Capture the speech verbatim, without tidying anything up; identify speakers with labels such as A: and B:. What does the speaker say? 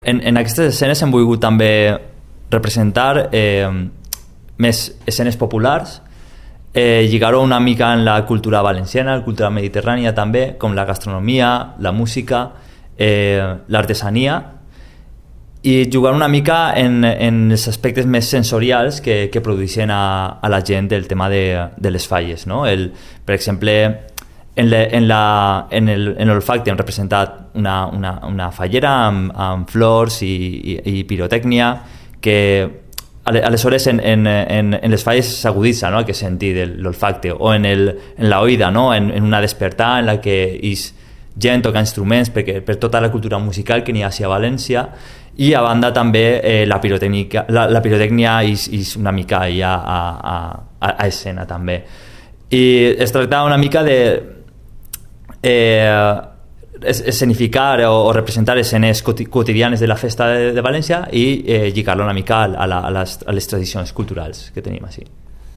A: En, en aquestes escenes hem volgut també representar eh, més escenes populars, eh, lligar-ho una mica en la cultura valenciana, la cultura mediterrània també, com la gastronomia, la música, eh, l'artesania, i jugar una mica en, en els aspectes més sensorials que, que produeixen a, a la gent del tema de, de les falles, no? El, per exemple, en, le, en, la, en, el, en l'olfacte hem representat una, una, una fallera amb, amb flors i, i, i pirotècnia que aleshores en, en, en, en les falles s'aguditza, no?, aquest sentit de l'olfacte, o en, el, en la oïda, no?, en, en una despertar en la que és gent toca instruments perquè, per tota la cultura musical que n'hi ha a València, i a banda també eh, la pirotècnica la, la pirotècnia és, és una mica ja a, a, a escena també, i es tracta una mica de eh, escenificar o, o representar escenes quotidianes de la festa de, de València i eh, lligar-lo una mica a, la, a, les, a les tradicions culturals que tenim així.